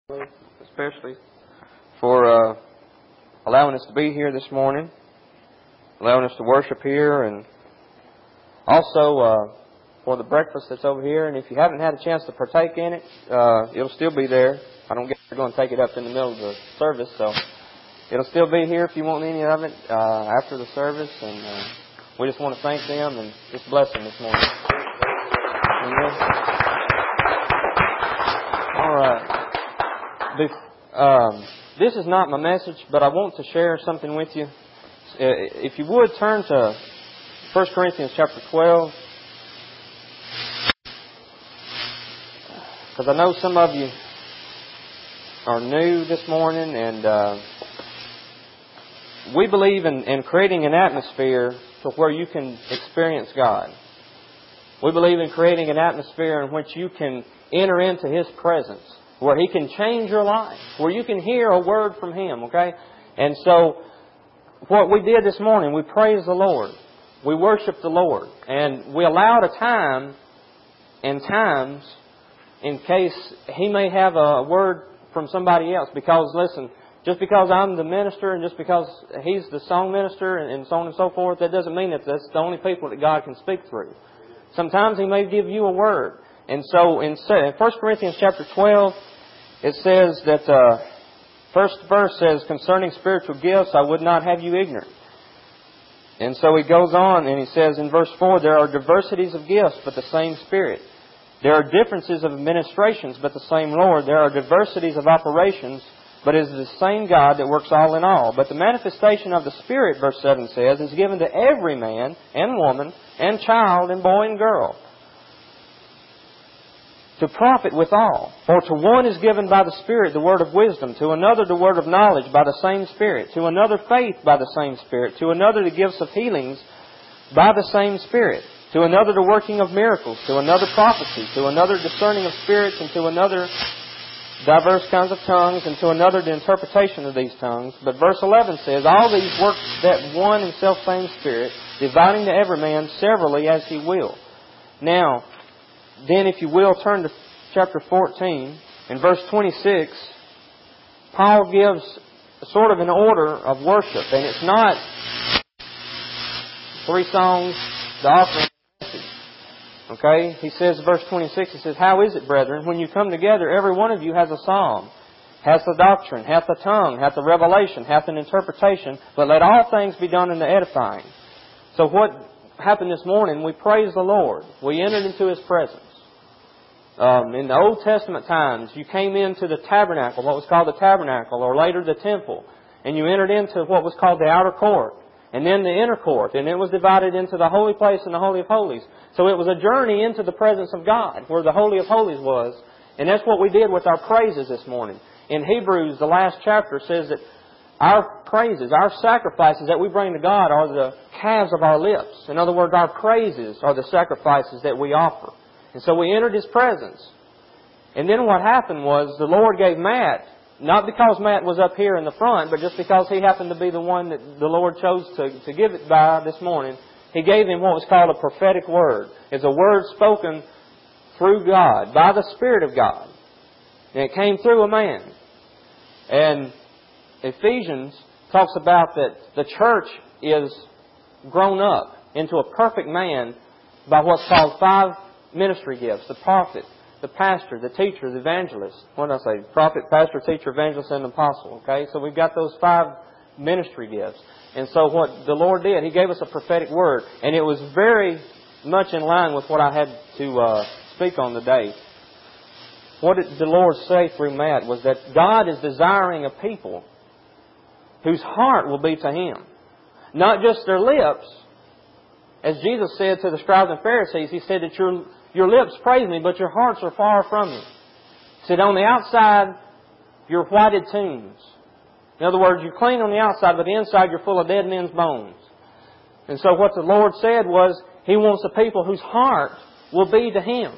especially for allowing us to be here this morning, allowing us to worship here, and also for the breakfast that's over here. And if you haven't had a chance to partake in it, it'll still be there. I don't guess they're going to take it up in the middle of the service, so it'll still be here if you want any of it after the service. And we just want to thank them and just bless them this morning. Amen. All right. This is not my message, but I want to share something with you. If you would, turn to 1 Corinthians chapter 12. Because I know some of you are new this morning, and we believe in creating an atmosphere to where you can experience God. We believe in creating an atmosphere in which you can enter into His presence, where He can change your life, where you can hear a word from Him, okay? And so, what we did this morning, we praised the Lord. We worshiped the Lord. And we allowed a time and times in case He may have a word from somebody else. Because, listen, just because I'm the minister and just because He's the song minister and so on and so forth, that doesn't mean that that's the only people that God can speak through. Sometimes He may give you a word. And so in 1 Corinthians chapter 12, it says that, first verse says, concerning spiritual gifts, I would not have you ignorant. And so he goes on and he says in verse 4, there are diversities of gifts, but the same Spirit. There are differences of administrations, but the same Lord. There are diversities of operations, but it is the same God that works all in all. But the manifestation of the Spirit, verse 7 says, is given to every man and woman and child and boy and girl, to profit withal. For to one is given by the Spirit the word of wisdom, to another the word of knowledge by the same Spirit, to another faith by the same Spirit, to another the gifts of healings by the same Spirit, to another the working of miracles, to another prophecy, to another discerning of spirits, and to another diverse kinds of tongues, and to another the interpretation of these tongues. But verse 11 says, all these work that one and self-same Spirit, dividing to every man severally as He will. Now, then, if you will, turn to chapter 14. In verse 26, Paul gives sort of an order of worship. And it's not 3 songs, the offering, message. Okay? He says, verse 26, he says, how is it, brethren, when you come together, every one of you has a psalm, hath a doctrine, hath a tongue, hath a revelation, hath an interpretation, but let all things be done in the edifying. So what happened this morning, we praised the Lord. We entered into His presence. In the Old Testament times, you came into the tabernacle, what was called the tabernacle, or later the temple, and you entered into what was called the outer court, and then the inner court, and it was divided into the holy place and the Holy of Holies. So it was a journey into the presence of God, where the Holy of Holies was, and that's what we did with our praises this morning. In Hebrews, the last chapter says that our praises, our sacrifices that we bring to God are the calves of our lips. In other words, our praises are the sacrifices that we offer. And so we entered His presence. And then what happened was the Lord gave Matt, not because Matt was up here in the front, but just because he happened to be the one that the Lord chose to give it by this morning, He gave him what was called a prophetic word. It's a word spoken through God, by the Spirit of God. And it came through a man. And Ephesians talks about that the church is grown up into a perfect man by what's called 5 ministry gifts: the prophet, the pastor, the teacher, the evangelist. What did I say? Prophet, pastor, teacher, evangelist, and apostle. Okay? So we've got those 5 ministry gifts. And so what the Lord did, He gave us a prophetic word. And it was very much in line with what I had to speak on today. What did the Lord say through Matt was that God is desiring a people whose heart will be to Him. Not just their lips. As Jesus said to the scribes and Pharisees, He said that your lips praise Me, but your hearts are far from Me. He said, on the outside, you're whited tombs. In other words, you're clean on the outside, but the inside you're full of dead men's bones. And so what the Lord said was, He wants a people whose heart will be to Him.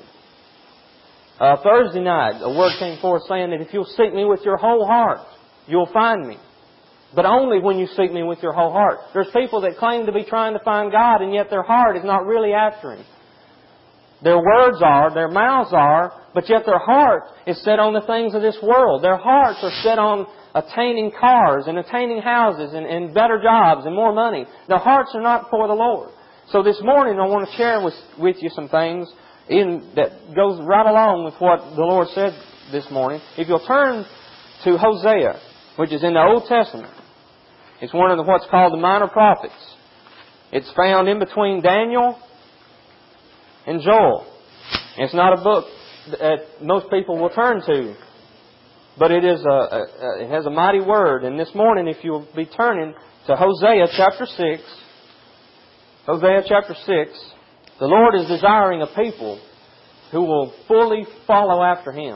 Thursday night, a word came forth saying that if you'll seek Me with your whole heart, you'll find Me. But only when you seek Me with your whole heart. There's people that claim to be trying to find God, and yet their heart is not really after Him. Their words are, their mouths are, but yet their heart is set on the things of this world. Their hearts are set on attaining cars and attaining houses and better jobs and more money. Their hearts are not for the Lord. So this morning I want to share with you some things that goes right along with what the Lord said this morning. If you'll turn to Hosea, which is in the Old Testament. It's one of what's called the minor prophets. It's found in between Daniel and Joel. It's not a book that most people will turn to, but it has a mighty word. And this morning, if you'll be turning to Hosea chapter 6, Hosea chapter 6, the Lord is desiring a people who will fully follow after Him.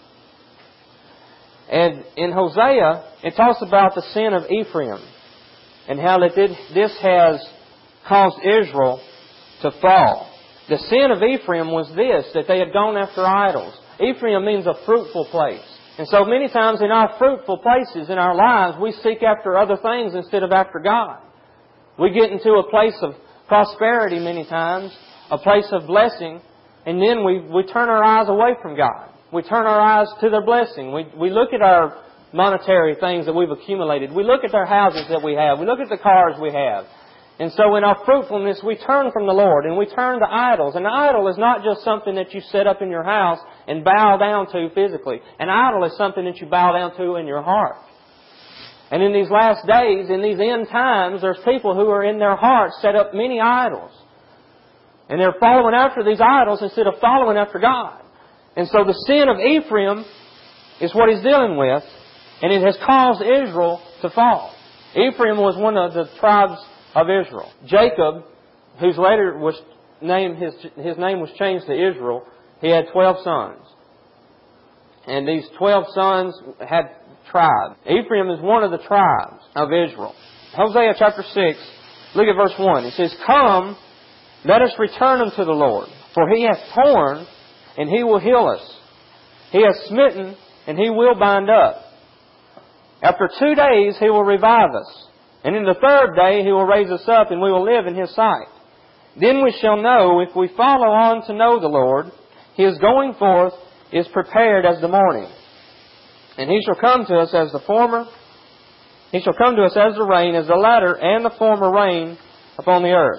And in Hosea, it talks about the sin of Ephraim and how that this has caused Israel to fall. The sin of Ephraim was this, that they had gone after idols. Ephraim means a fruitful place. And so many times in our fruitful places in our lives, we seek after other things instead of after God. We get into a place of prosperity many times, a place of blessing, and then we turn our eyes away from God. We turn our eyes to their blessing. We look at our monetary things that we've accumulated. We look at their houses that we have. We look at the cars we have. And so in our fruitfulness, we turn from the Lord and we turn to idols. An idol is not just something that you set up in your house and bow down to physically. An idol is something that you bow down to in your heart. And in these last days, in these end times, there's people who are in their hearts set up many idols. And they're following after these idols instead of following after God. And so the sin of Ephraim is what He's dealing with. And it has caused Israel to fall. Ephraim was one of the tribes of Israel. Jacob, whose later was named, his name was changed to Israel, he had 12 sons. And these 12 sons had tribes. Ephraim is one of the tribes of Israel. Hosea chapter 6, look at verse 1. It says, "Come, let us return unto the Lord, for He hath torn, and He will heal us. He hath smitten, and He will bind up. After 2 days He will revive us. And in the third day He will raise us up, and we will live in His sight. Then we shall know, if we follow on to know the Lord, His going forth is prepared as the morning. And He shall come to us as the former. He shall come to us as the rain, as the latter and the former rain upon the earth."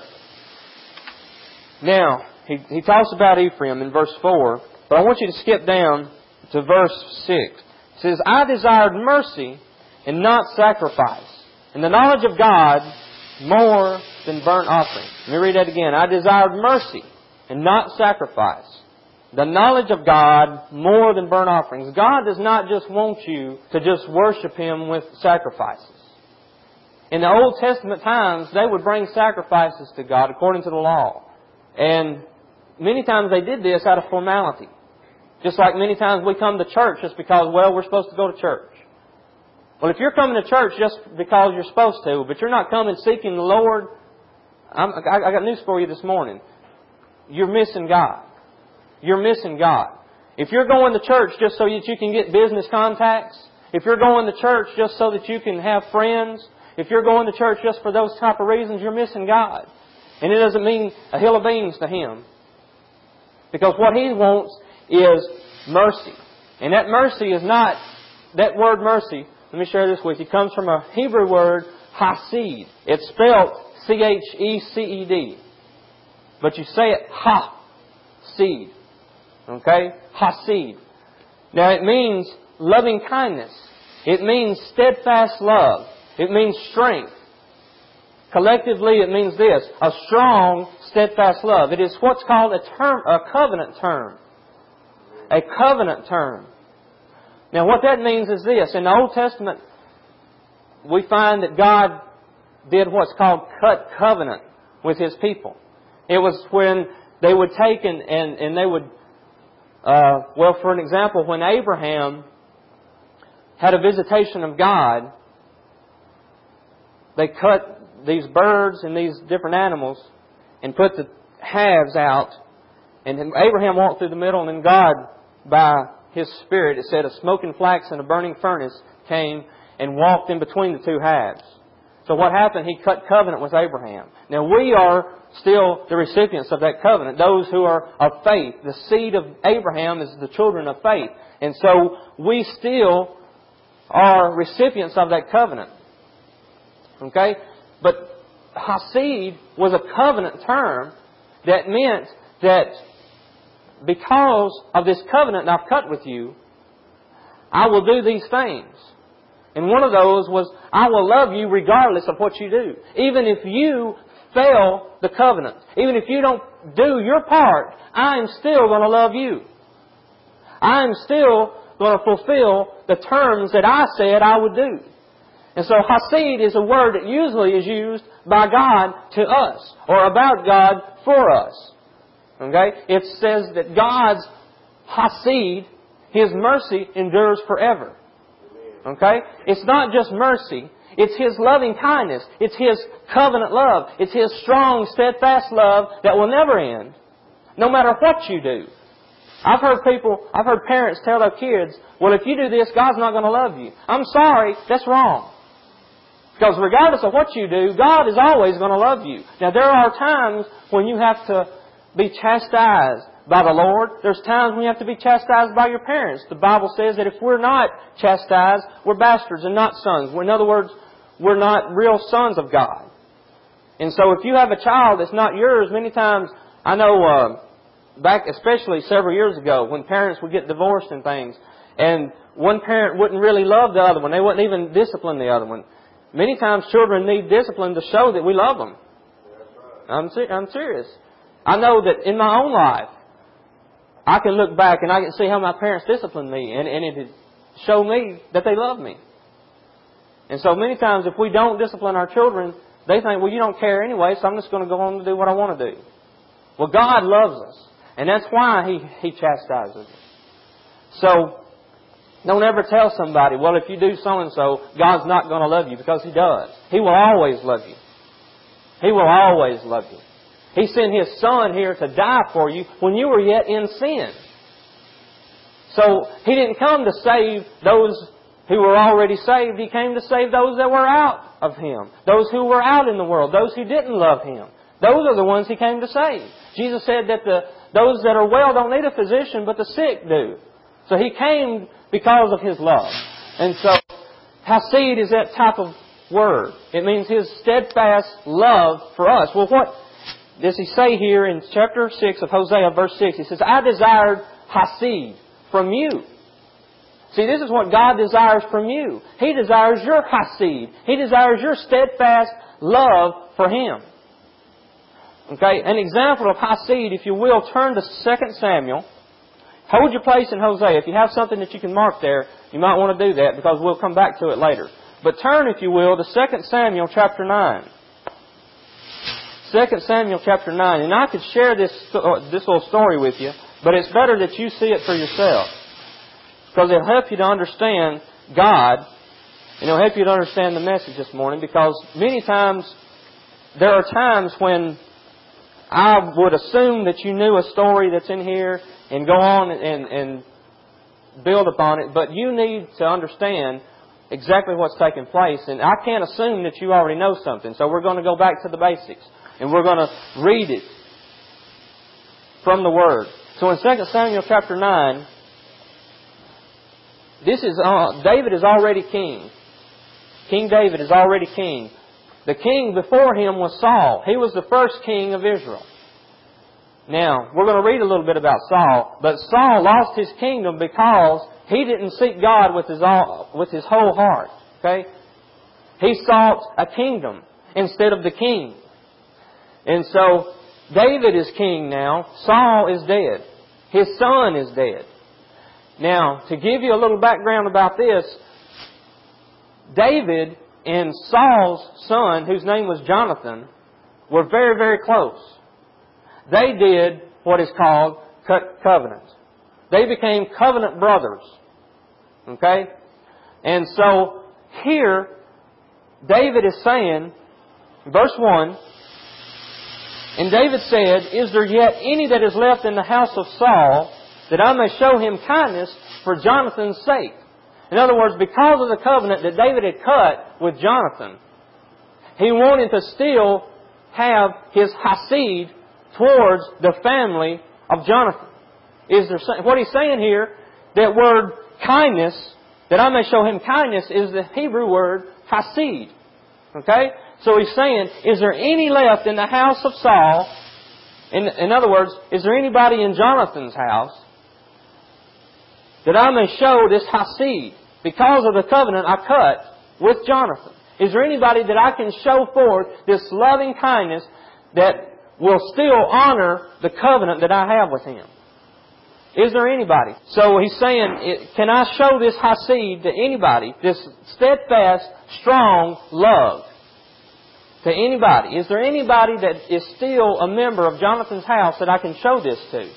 Now, he talks about Ephraim in verse 4, but I want you to skip down to verse 6. It says, "I desired mercy and not sacrifice, and the knowledge of God more than burnt offerings." Let me read that again. "I desired mercy and not sacrifice, the knowledge of God more than burnt offerings." God does not just want you to just worship Him with sacrifices. In the Old Testament times, they would bring sacrifices to God according to the law. And many times they did this out of formality. Just like many times we come to church just because, well, we're supposed to go to church. Well, if you're coming to church just because you're supposed to, but you're not coming seeking the Lord, I got news for you this morning. You're missing God. You're missing God. If you're going to church just so that you can get business contacts, if you're going to church just so that you can have friends, if you're going to church just for those type of reasons, you're missing God. And it doesn't mean a hill of beans to Him. Because what He wants is mercy. And that mercy is not, that word mercy, let me share this with you, comes from a Hebrew word, hasid. It's spelled C-H-E-C-E-D. But you say it ha-seed. Okay? Hasid. Now it means loving kindness. It means steadfast love. It means strength. Collectively it means this, a strong, steadfast love. It is what's called a covenant term. A covenant term. Now what that means is this. In the Old Testament, we find that God did what's called cut covenant with His people. It was when they would take and they would, well, for an example, when Abraham had a visitation of God, they cut these birds and these different animals and put the halves out. And Abraham walked through the middle, and then God, by His Spirit, it said, a smoking flax and a burning furnace came and walked in between the two halves. So what happened? He cut covenant with Abraham. Now we are still the recipients of that covenant. Those who are of faith. The seed of Abraham is the children of faith. And so we still are recipients of that covenant. Okay? But Hasid was a covenant term that meant that because of this covenant I've cut with you, I will do these things. And one of those was, I will love you regardless of what you do. Even if you fail the covenant, even if you don't do your part, I am still going to love you. I am still going to fulfill the terms that I said I would do. And so Hasid is a word that usually is used by God to us, or about God for us. Okay? It says that God's Hasid, His mercy endures forever. Okay? It's not just mercy. It's His loving kindness. It's His covenant love. It's His strong, steadfast love that will never end, no matter what you do. I've heard parents tell their kids, well, if you do this, God's not going to love you. I'm sorry, that's wrong. Because regardless of what you do, God is always going to love you. Now, there are times when you have to be chastised by the Lord. There's times when you have to be chastised by your parents. The Bible says that if we're not chastised, we're bastards and not sons. In other words, we're not real sons of God. And so if you have a child that's not yours, many times, I know back especially several years ago when parents would get divorced and things, and one parent wouldn't really love the other one. They wouldn't even discipline the other one. Many times children need discipline to show that we love them. I'm serious. I know that in my own life, I can look back and I can see how my parents disciplined me, and it showed me that they love me. And so many times if we don't discipline our children, they think, well, you don't care anyway, so I'm just going to go on to do what I want to do. Well, God loves us, and that's why He chastises us. So, don't ever tell somebody, well, if you do so-and-so, God's not going to love you, because He does. He will always love you. He will always love you. He sent His Son here to die for you when you were yet in sin. So, He didn't come to save those who were already saved. He came to save those that were out of Him. Those who were out in the world. Those who didn't love Him. Those are the ones He came to save. Jesus said that those that are well don't need a physician, but the sick do. So He came because of His love. And so, Hasid is that type of word. It means His steadfast love for us. Well, what does He say here in chapter 6 of Hosea, verse 6? He says, I desired Hasid from you. See, this is what God desires from you. He desires your Hasid. He desires your steadfast love for Him. Okay, an example of Hasid, if you will, turn to 2 Samuel. Hold your place in Hosea. If you have something that you can mark there, you might want to do that, because we'll come back to it later. But turn, if you will, to 2 Samuel chapter 9. 2 Samuel chapter 9. And I could share this little story with you, but it's better that you see it for yourself. Because it'll help you to understand God, and it'll help you to understand the message this morning, because many times, there are times when I would assume that you knew a story that's in here and go on and build upon it, but you need to understand exactly what's taking place. And I can't assume that you already know something. So we're going to go back to the basics, and we're going to read it from the Word. So in 2 Samuel chapter 9, David is already king. King David is already king. The king before him was Saul. He was the first king of Israel. Now, we're going to read a little bit about Saul, but Saul lost his kingdom because he didn't seek God with his whole heart. Okay? He sought a kingdom instead of the king. And so, David is king now. Saul is dead. His son is dead. Now, to give you a little background about this, David and Saul's son, whose name was Jonathan, were very, very close. They did what is called covenant. They became covenant brothers. Okay? And so, here, David is saying, verse 1, and David said, is there yet any that is left in the house of Saul, that I may show him kindness for Jonathan's sake? In other words, because of the covenant that David had cut with Jonathan, He wanted to still have His hasid towards the family of Jonathan. What He's saying here, that word kindness, that I may show him kindness, is the Hebrew word hasid. Okay? So He's saying, is there any left in the house of Saul? In other words, is there anybody in Jonathan's house that I may show this hasid because of the covenant I cut with Jonathan? Is there anybody that I can show forth this loving kindness that will still honor the covenant that I have with him? Is there anybody? So He's saying, can I show this hasid to anybody, this steadfast, strong love to anybody? Is there anybody that is still a member of Jonathan's house that I can show this to?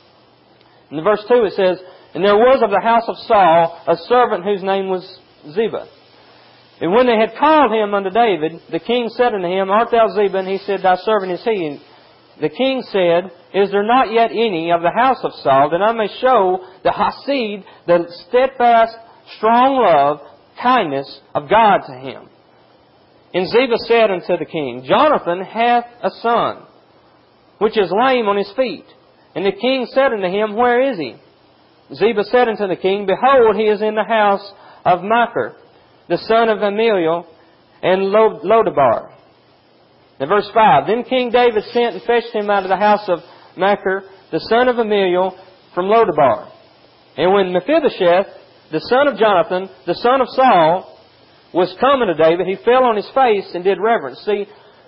In verse 2 it says, and there was of the house of Saul a servant whose name was Ziba. And when they had called him unto David, the king said unto him, art thou Ziba? And he said, thy servant is he. And the king said, is there not yet any of the house of Saul, that I may show the hasid, the steadfast, strong love, kindness of God to him? And Ziba said unto the king, Jonathan hath a son, which is lame on his feet. And the king said unto him, where is he? Ziba said unto the king, behold, he is in the house of Machir, the son of Ammiel, and Lodabar. Now verse 5, then King David sent and fetched him out of the house of Machir, the son of Ammiel, from Lodabar. And when Mephibosheth, the son of Jonathan, the son of Saul, was coming to David, he fell on his face and did reverence. See,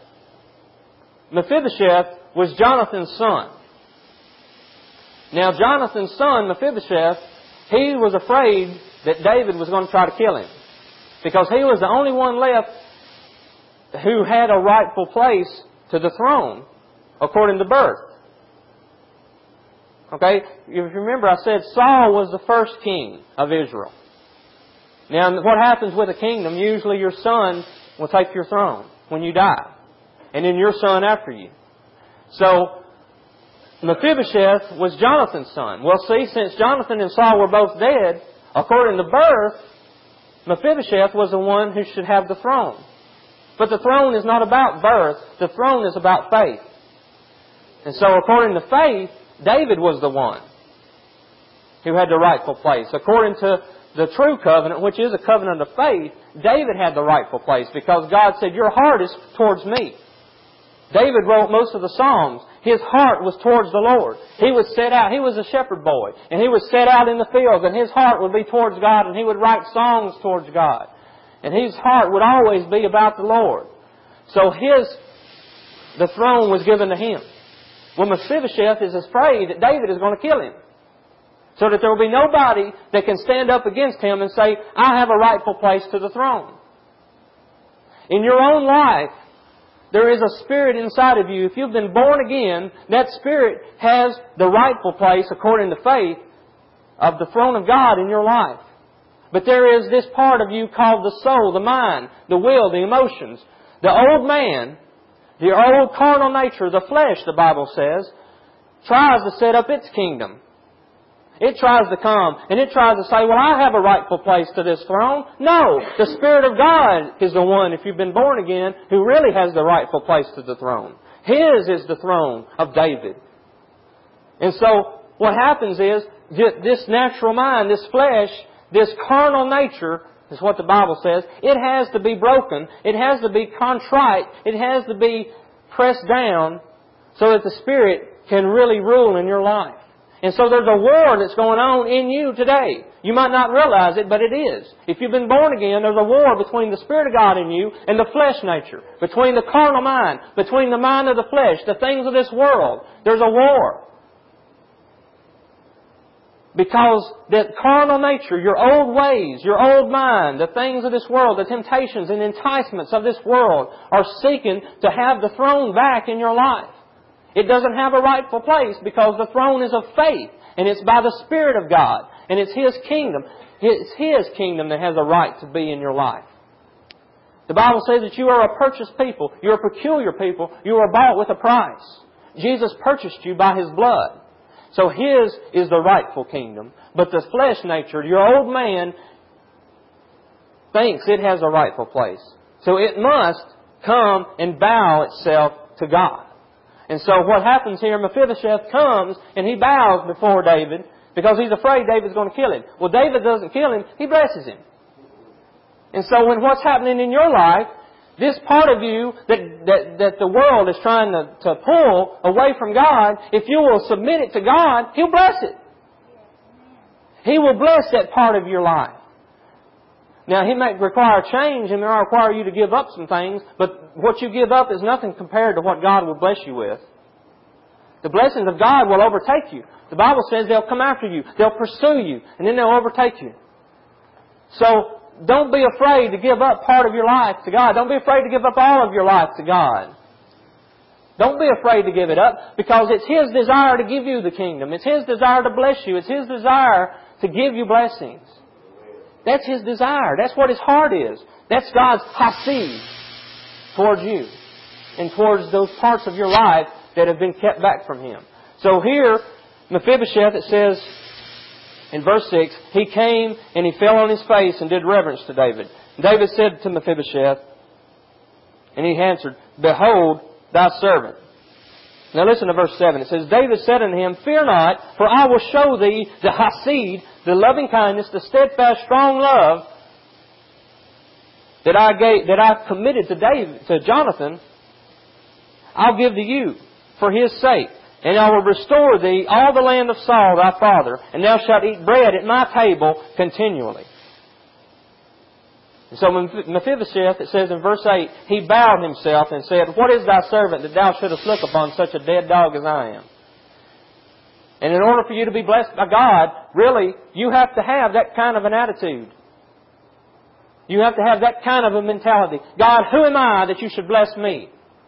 Mephibosheth was Jonathan's son. Now Jonathan's son, Mephibosheth, he was afraid that David was going to try to kill him, because he was the only one left who had a rightful place to the throne according to birth. Okay? If you remember, I said Saul was the first king of Israel. Now, what happens with a kingdom, usually your son will take your throne when you die, and then your son after you. So, Mephibosheth was Jonathan's son. Well, see, since Jonathan and Saul were both dead, according to birth, Mephibosheth was the one who should have the throne. But the throne is not about birth. The throne is about faith. And so, according to faith, David was the one who had the rightful place. According to the true covenant, which is a covenant of faith, David had the rightful place, because God said, your heart is towards me. David wrote most of the Psalms. His heart was towards the Lord. He was set out. He was a shepherd boy. And he was set out in the fields. And his heart would be towards God. And he would write songs towards God. And his heart would always be about the Lord. So the throne was given to him. Well, Mephibosheth is afraid that David is going to kill him, so that there will be nobody that can stand up against him and say, I have a rightful place to the throne. In your own life, there is a spirit inside of you. If you've been born again, that spirit has the rightful place, according to faith, of the throne of God in your life. But there is this part of you called the soul, the mind, the will, the emotions. The old man, the old carnal nature, the flesh, the Bible says, tries to set up its kingdom. It tries to come and it tries to say, well, I have a rightful place to this throne. No, the Spirit of God is the one, if you've been born again, who really has the rightful place to the throne. His is the throne of David. And so what happens is, this natural mind, this flesh, this carnal nature, is what the Bible says, it has to be broken. It has to be contrite. It has to be pressed down so that the Spirit can really rule in your life. And so there's a war that's going on in you today. You might not realize it, but it is. If you've been born again, there's a war between the Spirit of God in you and the flesh nature. Between the carnal mind, between the mind of the flesh, the things of this world. There's a war. Because that carnal nature, your old ways, your old mind, the things of this world, the temptations and enticements of this world are seeking to have the throne back in your life. It doesn't have a rightful place because the throne is of faith, and it's by the Spirit of God, and it's His kingdom. It's His kingdom that has a right to be in your life. The Bible says that you are a purchased people. You're a peculiar people. You are bought with a price. Jesus purchased you by His blood. So His is the rightful kingdom. But the flesh nature, your old man, thinks it has a rightful place. So it must come and bow itself to God. And so what happens here, Mephibosheth comes and he bows before David because he's afraid David's going to kill him. Well, David doesn't kill him, he blesses him. And so when what's happening in your life, this part of you that the world is trying to pull away from God, if you will submit it to God, He'll bless it. He will bless that part of your life. Now, He may require change and may require you to give up some things, but what you give up is nothing compared to what God will bless you with. The blessings of God will overtake you. The Bible says they'll come after you, they'll pursue you, and then they'll overtake you. So, don't be afraid to give up part of your life to God. Don't be afraid to give up all of your life to God. Don't be afraid to give it up because it's His desire to give you the kingdom. It's His desire to bless you. It's His desire to give you blessings. That's His desire. That's what His heart is. That's God's hasid towards you and towards those parts of your life that have been kept back from Him. So here, Mephibosheth, it says in verse 6, he came and he fell on his face and did reverence to David. David said to Mephibosheth, and he answered, Behold, thy servant. Now listen to verse 7. It says, David said unto him, Fear not, for I will show thee the hasid, the loving kindness, the steadfast, strong love that I committed to Jonathan. I'll give to you for his sake. And I will restore thee all the land of Saul thy father, and thou shalt eat bread at my table continually. And so Mephibosheth, it says in verse 8, he bowed himself and said, What is thy servant that thou shouldest look upon such a dead dog as I am? And in order for you to be blessed by God, really, you have to have that kind of an attitude. You have to have that kind of a mentality. God, who am I that you should bless me?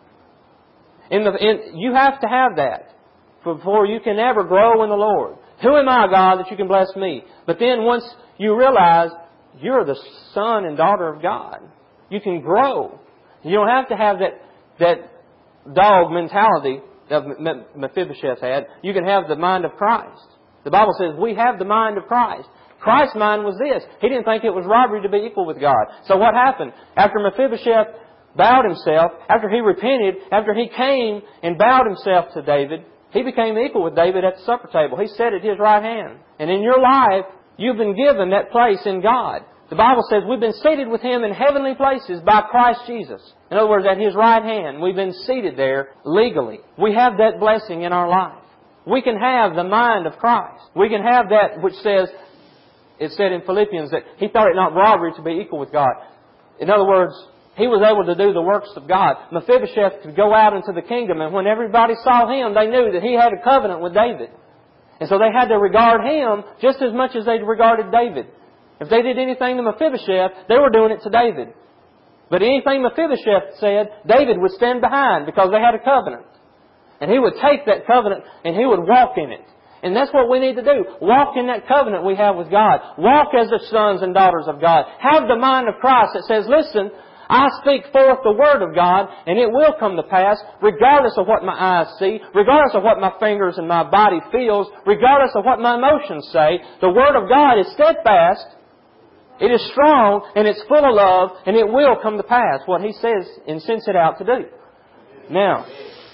You have to have that before you can ever grow in the Lord. Who am I, God, that you can bless me? But then once you realize you're the son and daughter of God, you can grow. You don't have to have that dog mentality that Mephibosheth had. You can have the mind of Christ. The Bible says we have the mind of Christ. Christ's mind was this. He didn't think it was robbery to be equal with God. So what happened? After Mephibosheth bowed himself, after he repented, after he came and bowed himself to David, he became equal with David at the supper table. He sat at his right hand. And in your life, you've been given that place in God. The Bible says we've been seated with Him in heavenly places by Christ Jesus. In other words, at His right hand, we've been seated there legally. We have that blessing in our life. We can have the mind of Christ. We can have that which says, it said in Philippians that he thought it not robbery to be equal with God. In other words, he was able to do the works of God. Mephibosheth could go out into the kingdom, and when everybody saw him, they knew that he had a covenant with David. And so they had to regard him just as much as they regarded David. If they did anything to Mephibosheth, they were doing it to David. But anything Mephibosheth said, David would stand behind because they had a covenant. And he would take that covenant and he would walk in it. And that's what we need to do. Walk in that covenant we have with God. Walk as the sons and daughters of God. Have the mind of Christ that says, listen, I speak forth the Word of God, and it will come to pass, regardless of what my eyes see, regardless of what my fingers and my body feels, regardless of what my emotions say. The Word of God is steadfast, it is strong, and it's full of love, and it will come to pass, what He says and sends it out to do. Now,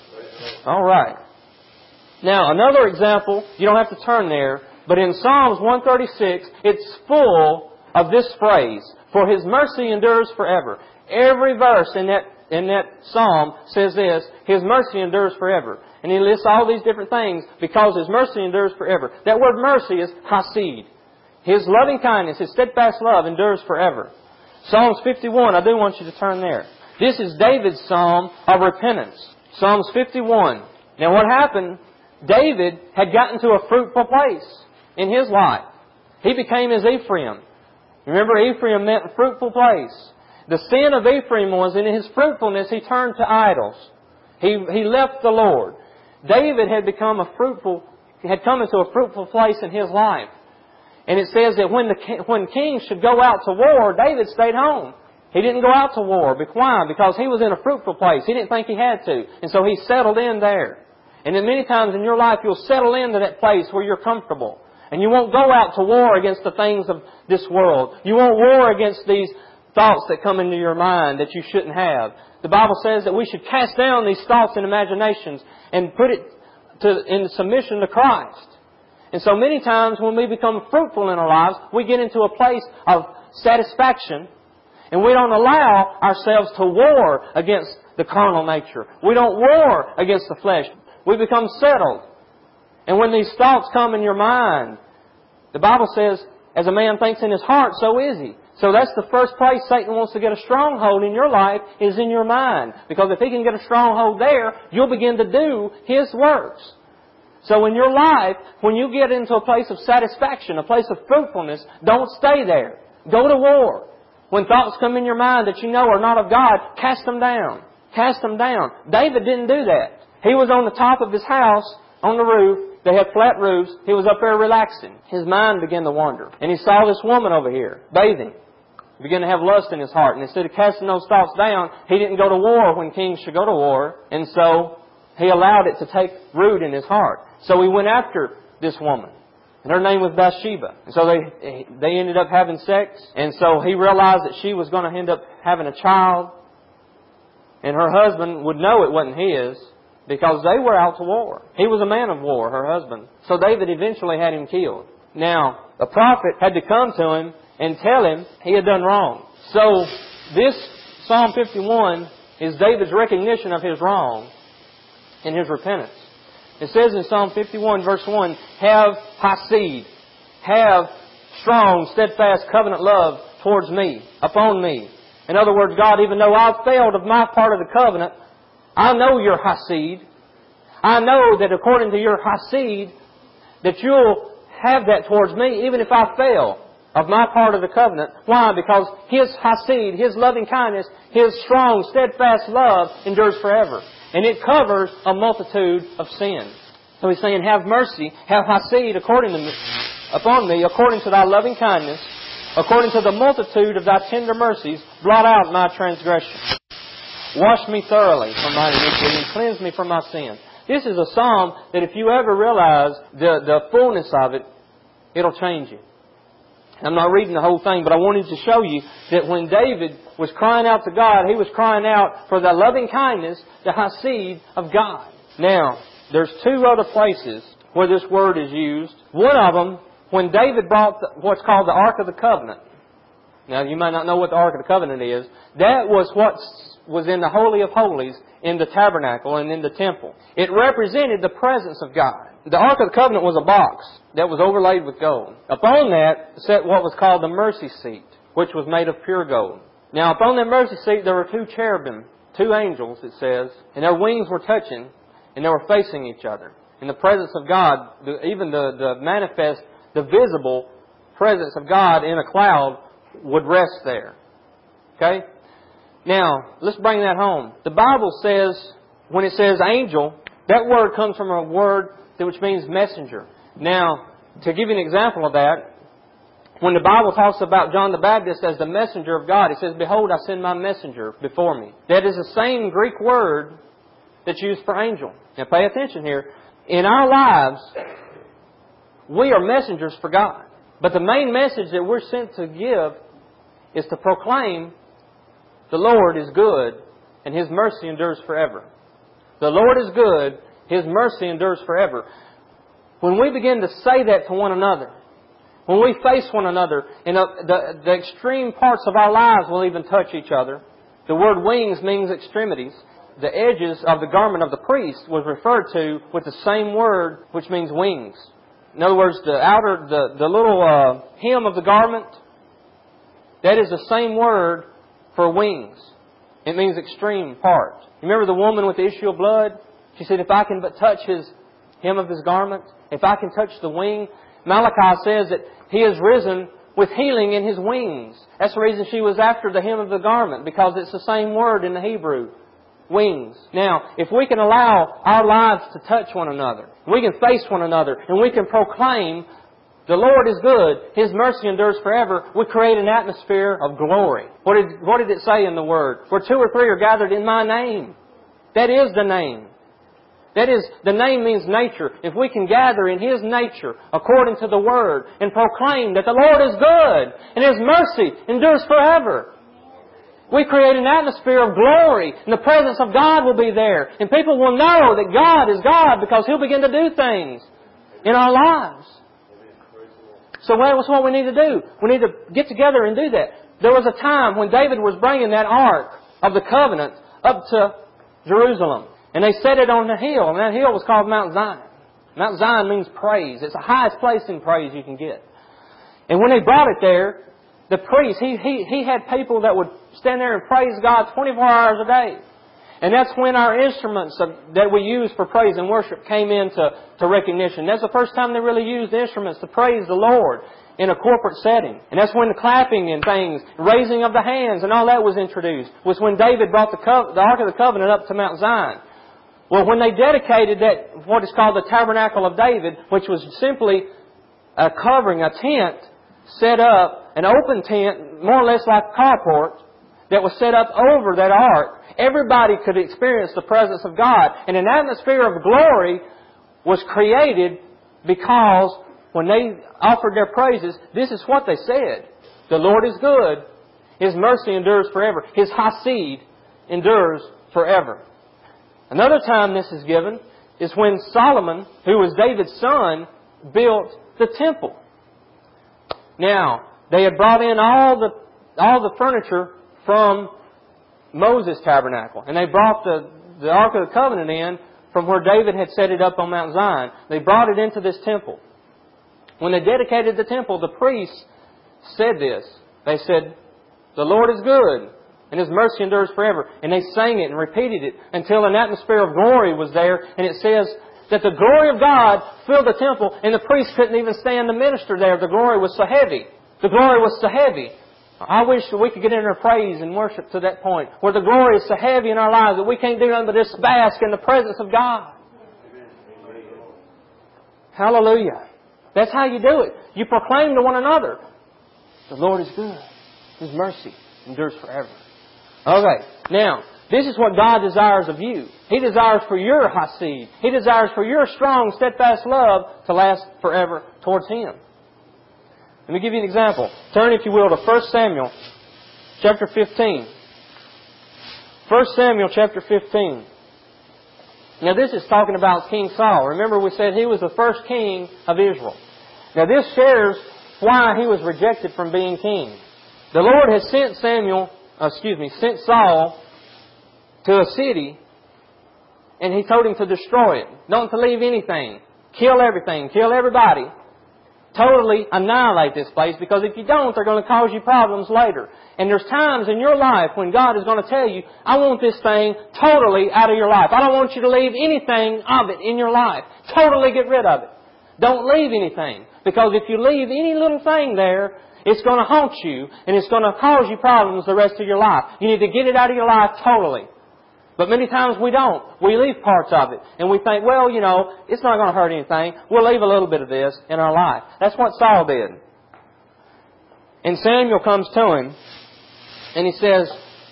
all right. Now, another example, you don't have to turn there, but in Psalms 136, it's full of this phrase, For His mercy endures forever. Every verse in that psalm says this, His mercy endures forever. And he lists all these different things because His mercy endures forever. That word mercy is hasid. His loving kindness, His steadfast love endures forever. Psalms 51, I do want you to turn there. This is David's psalm of repentance. Psalms 51. Now what happened, David had gotten to a fruitful place in his life. He became as Ephraim. Remember, Ephraim meant a fruitful place. The sin of Ephraim was in his fruitfulness, he turned to idols. He left the Lord. David had come into a fruitful place in his life. And it says that when kings should go out to war, David stayed home. He didn't go out to war. Why? Because he was in a fruitful place. He didn't think he had to. And so he settled in there. And then many times in your life, you'll settle into that place where you're comfortable. And you won't go out to war against the things of this world. You won't war against these thoughts that come into your mind that you shouldn't have. The Bible says that we should cast down these thoughts and imaginations and put it in submission to Christ. And so many times when we become fruitful in our lives, we get into a place of satisfaction, and we don't allow ourselves to war against the carnal nature. We don't war against the flesh. We become settled. And when these thoughts come in your mind, the Bible says, as a man thinks in his heart, so is he. So that's the first place Satan wants to get a stronghold in your life, is in your mind. Because if he can get a stronghold there, you'll begin to do his works. So in your life, when you get into a place of satisfaction, a place of fruitfulness, don't stay there. Go to war. When thoughts come in your mind that you know are not of God, cast them down. Cast them down. David didn't do that. He was on the top of his house, on the roof. They had flat roofs. He was up there relaxing. His mind began to wander. And he saw this woman over here, bathing. He began to have lust in his heart. And instead of casting those thoughts down, he didn't go to war when kings should go to war. And so he allowed it to take root in his heart. So he went after this woman. And her name was Bathsheba. And so they ended up having sex. And so he realized that she was going to end up having a child. And her husband would know it wasn't his, because they were out to war. He was a man of war, her husband. So David eventually had him killed. Now, a prophet had to come to him and tell him he had done wrong. So this Psalm 51 is David's recognition of his wrong and his repentance. It says in Psalm 51 verse 1, have hesed, have strong, steadfast covenant love towards me, upon me. In other words, God, even though I've failed of my part of the covenant, I know your hesed. I know that according to your hesed, that you'll have that towards me, even if I fail of my part of the covenant. Why? Because His hesed, His loving kindness, His strong, steadfast love endures forever. And it covers a multitude of sins. So He's saying, have mercy, have hesed upon me, according to thy loving kindness, according to the multitude of thy tender mercies, blot out my transgression. Wash me thoroughly from my iniquity and cleanse me from my sin. This is a psalm that if you ever realize the fullness of it, it'll change you. I'm not reading the whole thing, but I wanted to show you that when David was crying out to God, he was crying out for the loving kindness, the hesed of God. Now, there's two other places where this word is used. One of them, when David brought what's called the Ark of the Covenant. Now, you might not know what the Ark of the Covenant is. That was what was in the Holy of Holies in the tabernacle and in the temple. It represented the presence of God. The Ark of the Covenant was a box that was overlaid with gold. Upon that sat what was called the mercy seat, which was made of pure gold. Now, upon that mercy seat there were two cherubim, two angels, it says, and their wings were touching, and they were facing each other. In the presence of God, even the manifest, the visible presence of God in a cloud would rest there. Okay? Now, let's bring that home. The Bible says, when it says angel, that word comes from a word which means messenger. Now, to give you an example of that, when the Bible talks about John the Baptist as the messenger of God, it says, behold, I send my messenger before me. That is the same Greek word that's used for angel. Now, pay attention here. In our lives, we are messengers for God. But the main message that we're sent to give is to proclaim the Lord is good and His mercy endures forever. The Lord is good, His mercy endures forever. When we begin to say that to one another, when we face one another, and the extreme parts of our lives will even touch each other. The word wings means extremities. The edges of the garment of the priest was referred to with the same word, which means wings. In other words, the little hem of the garment, that is the same word for wings. It means extreme part. You remember the woman with the issue of blood? She said, if I can but touch his hem of his garment, if I can touch the wing. Malachi says that He is risen with healing in His wings. That's the reason she was after the hem of the garment, because it's the same word in the Hebrew. Wings. Now, if we can allow our lives to touch one another, we can face one another, and we can proclaim the Lord is good, His mercy endures forever, we create an atmosphere of glory. What did it say in the Word? Where two or three are gathered in my name. That is the name. That is, the name means nature. If we can gather in His nature according to the Word and proclaim that the Lord is good and His mercy endures forever, We create an atmosphere of glory, and the presence of God will be there. And people will know that God is God because He'll begin to do things in our lives. So that's what we need to do. We need to get together and do that. There was a time when David was bringing that Ark of the Covenant up to Jerusalem. And they set it on the hill, and that hill was called Mount Zion. Mount Zion means praise. It's the highest place in praise you can get. And when they brought it there, the priest, he had people that would stand there and praise God 24 hours a day. And that's when our instruments that we use for praise and worship came into recognition. That's the first time they really used instruments to praise the Lord in a corporate setting. And that's when the clapping and things, raising of the hands and all that was introduced. Was when David brought the Ark of the Covenant up to Mount Zion. Well, when they dedicated that, what is called the Tabernacle of David, which was simply a covering, a tent set up, an open tent, more or less like a carport, that was set up over that ark, everybody could experience the presence of God. And an atmosphere of glory was created because when they offered their praises, this is what they said. The Lord is good. His mercy endures forever. His Hasid endures forever. Another time this is given is when Solomon, who was David's son, built the temple. Now, they had brought in all the furniture from Moses' tabernacle. And they brought the Ark of the Covenant in from where David had set it up on Mount Zion. They brought it into this temple. When they dedicated the temple, the priests said this. They said, the Lord is good, and His mercy endures forever. And they sang it and repeated it until an atmosphere of glory was there. And it says that the glory of God filled the temple, and the priests couldn't even stand to minister there. The glory was so heavy. The glory was so heavy. I wish that we could get in our praise and worship to that point where the glory is so heavy in our lives that we can't do nothing but just bask in the presence of God. Hallelujah. That's how you do it. You proclaim to one another, the Lord is good. His mercy endures forever. Okay, now, this is what God desires of you. He desires for your hasid. He desires for your strong, steadfast love to last forever towards Him. Let me give you an example. Turn, if you will, to 1 Samuel chapter 15. 1 Samuel chapter 15. Now this is talking about King Saul. Remember we said he was the first king of Israel. Now this shares why he was rejected from being king. The Lord has sent sent Saul to a city, and He told him to destroy it. Don't to leave anything. Kill everything. Kill everybody. Totally annihilate this place, because if you don't, they're going to cause you problems later. And there's times in your life when God is going to tell you, I want this thing totally out of your life. I don't want you to leave anything of it in your life. Totally get rid of it. Don't leave anything. Because if you leave any little thing there, it's going to haunt you and it's going to cause you problems the rest of your life. You need to get it out of your life totally. But many times we don't. We leave parts of it. And we think, well, it's not going to hurt anything. We'll leave a little bit of this in our life. That's what Saul did. And Samuel comes to him and he says,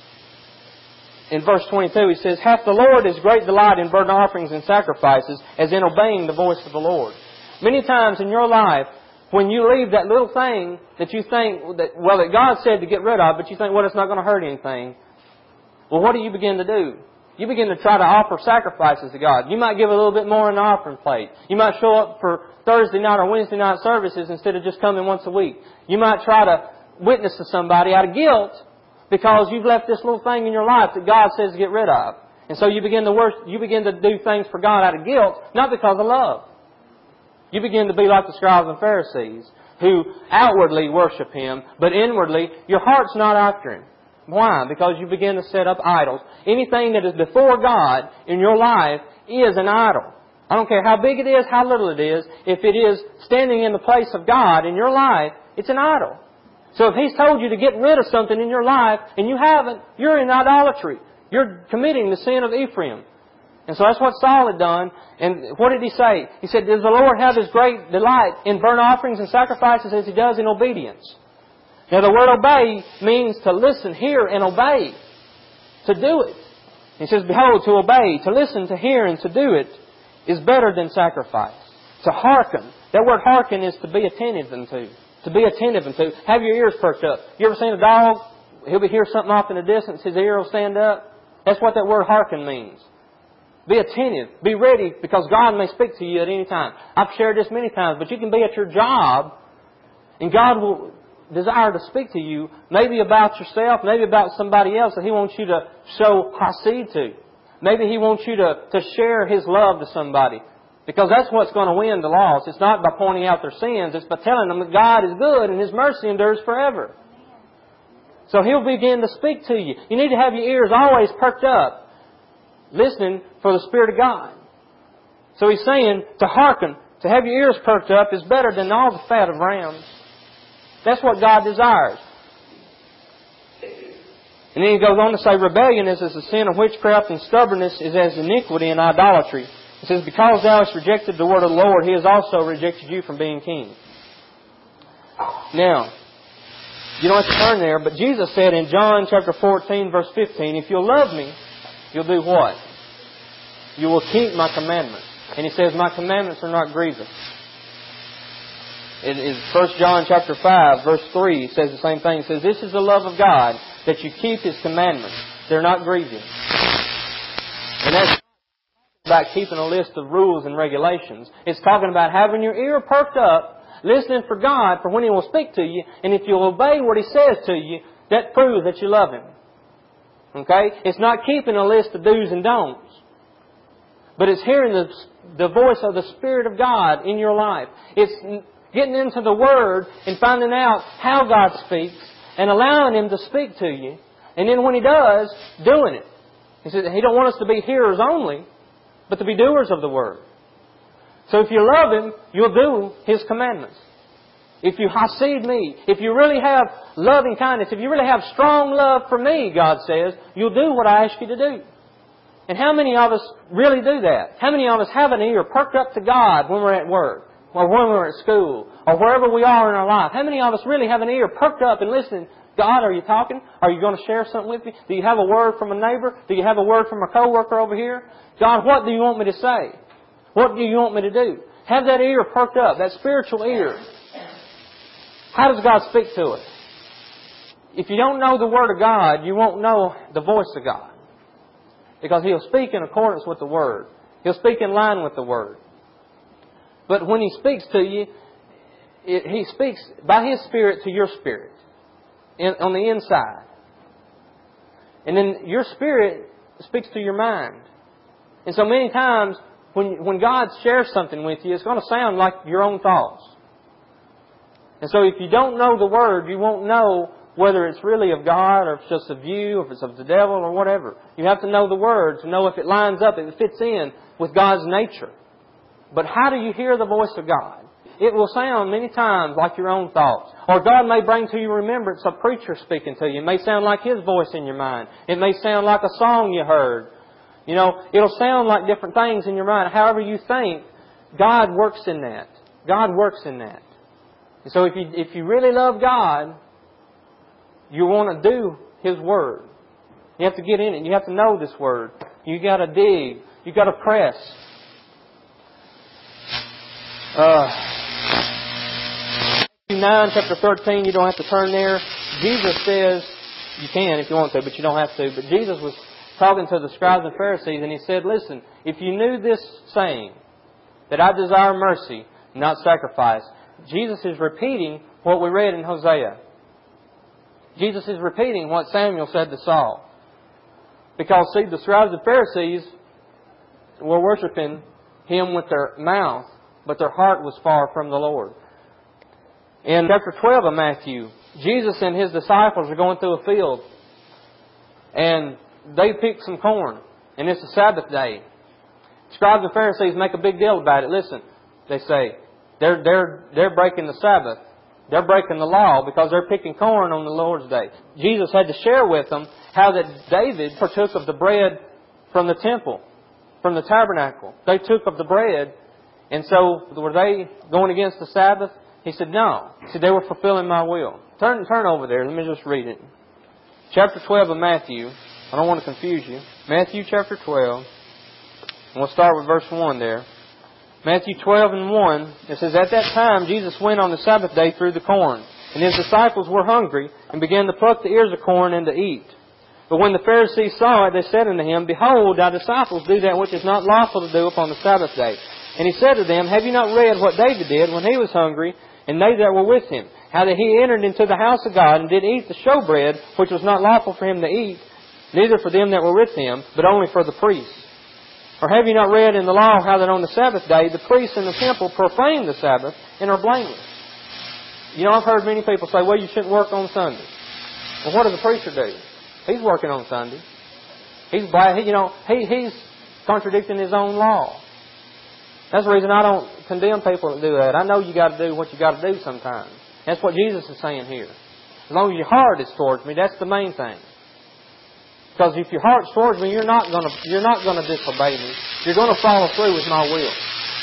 in verse 22, he says, hath the Lord His great delight in burnt offerings and sacrifices as in obeying the voice of the Lord? Many times in your life, when you leave that little thing that you think, that God said to get rid of, but you think, it's not going to hurt anything. Well, what do you begin to do? You begin to try to offer sacrifices to God. You might give a little bit more in the offering plate. You might show up for Thursday night or Wednesday night services instead of just coming once a week. You might try to witness to somebody out of guilt because you've left this little thing in your life that God says to get rid of. And so you begin to do things for God out of guilt, not because of love. You begin to be like the scribes and Pharisees who outwardly worship Him, but inwardly your heart's not after Him. Why? Because you begin to set up idols. Anything that is before God in your life is an idol. I don't care how big it is, how little it is. If it is standing in the place of God in your life, it's an idol. So if He's told you to get rid of something in your life and you haven't, you're in idolatry. You're committing the sin of Ephraim. And so that's what Saul had done. And what did he say? He said, does the Lord have His great delight in burnt offerings and sacrifices as He does in obedience? Now the word obey means to listen, hear, and obey. To do it. He says, behold, to obey, to listen, to hear, and to do it is better than sacrifice. To hearken. That word hearken is to be attentive unto. To be attentive unto. Have your ears perked up. You ever seen a dog he'll hear something off in the distance, his ear will stand up. That's what that word hearken means. Be attentive. Be ready, because God may speak to you at any time. I've shared this many times, but you can be at your job and God will desire to speak to you, maybe about yourself, maybe about somebody else that He wants you to show hasid to. Maybe He wants you to share His love to somebody. Because that's what's going to win the lost. It's not by pointing out their sins. It's by telling them that God is good and His mercy endures forever. So He'll begin to speak to you. You need to have your ears always perked up, listening for the Spirit of God. So He's saying to hearken, to have your ears perked up is better than all the fat of rams. That's what God desires. And then He goes on to say, rebellion is as the sin of witchcraft, and stubbornness is as iniquity and idolatry. It says, because thou hast rejected the word of the Lord, He has also rejected you from being king. Now, you don't have to turn there, but Jesus said in John chapter 14, verse 15, if you'll love me, you'll do what? You will keep my commandments. And He says, my commandments are not grievous. It is 1 John chapter 5, verse 3 says the same thing. It says, this is the love of God, that you keep His commandments. They're not grievous. And that's about keeping a list of rules and regulations. It's talking about having your ear perked up, listening for God for when He will speak to you. And if you'll obey what He says to you, that proves that you love Him. Okay? It's not keeping a list of do's and don'ts. But it's hearing the voice of the Spirit of God in your life. It's getting into the Word and finding out how God speaks and allowing Him to speak to you. And then when He does, doing it. He said He don't want us to be hearers only, but to be doers of the Word. So if you love Him, you'll do His commandments. If you hasid me, if you really have loving kindness, if you really have strong love for me, God says, you'll do what I ask you to do. And how many of us really do that? How many of us have an ear perked up to God when we're at work, or when we're at school, or wherever we are in our life? How many of us really have an ear perked up and listening? God, are you talking? Are you going to share something with me? Do you have a word from a neighbor? Do you have a word from a coworker over here? God, what do you want me to say? What do you want me to do? Have that ear perked up, that spiritual ear. How does God speak to us? If you don't know the Word of God, you won't know the voice of God. Because He'll speak in accordance with the Word. He'll speak in line with the Word. But when He speaks to you, He speaks by His Spirit to your spirit. On the inside. And then your spirit speaks to your mind. And so many times, when God shares something with you, it's going to sound like your own thoughts. And so if you don't know the Word, you won't know whether it's really of God, or if it's just of you, or if it's of the devil, or whatever. You have to know the Word to know if it lines up, if it fits in with God's nature. But how do you hear the voice of God? It will sound many times like your own thoughts. Or God may bring to your remembrance a preacher speaking to you. It may sound like his voice in your mind. It may sound like a song you heard. You know, it'll sound like different things in your mind. However you think, God works in that. God works in that. And so if you really love God, you want to do His Word. You have to get in it. You have to know this Word. You got to dig. You got to press. Matthew 9, chapter 13, you don't have to turn there. Jesus says, you can if you want to, but you don't have to. But Jesus was talking to the scribes and Pharisees, and He said, listen, if you knew this saying, that I desire mercy, not sacrifice, Jesus is repeating what we read in Hosea. Jesus is repeating what Samuel said to Saul. Because, see, the scribes and Pharisees were worshiping Him with their mouth, but their heart was far from the Lord. In chapter 12 of Matthew, Jesus and His disciples are going through a field. And they pick some corn. And it's a Sabbath day. Scribes and Pharisees make a big deal about it. Listen, they say, they're breaking the Sabbath. They're breaking the law because they're picking corn on the Lord's day. Jesus had to share with them how that David partook of the bread from the temple, from the tabernacle. They took of the bread. And so, were they going against the Sabbath? He said, no. He said, they were fulfilling my will. Turn over there. Let me just read it. Chapter 12 of Matthew. I don't want to confuse you. Matthew chapter 12. And we'll start with verse 1 there. Matthew 12 and 1. It says, at that time Jesus went on the Sabbath day through the corn. And His disciples were hungry, and began to pluck the ears of corn and to eat. But when the Pharisees saw it, they said unto Him, Behold, thy disciples do that which is not lawful to do upon the Sabbath day. And He said to them, Have you not read what David did when he was hungry, and they that were with him? How that he entered into the house of God, and did eat the showbread, which was not lawful for him to eat, neither for them that were with him, but only for the priests. Or have you not read in the law how that on the Sabbath day the priests in the temple profane the Sabbath and are blameless? You know, I've heard many people say, well, you shouldn't work on Sunday. Well, what does the preacher do? He's working on Sunday. He's contradicting his own law. That's the reason I don't condemn people that do that. I know you got to do what you got to do sometimes. That's what Jesus is saying here. As long as your heart is towards me, that's the main thing. Because if your heart's towards me, you're not going to disobey me. You're going to follow through with my will.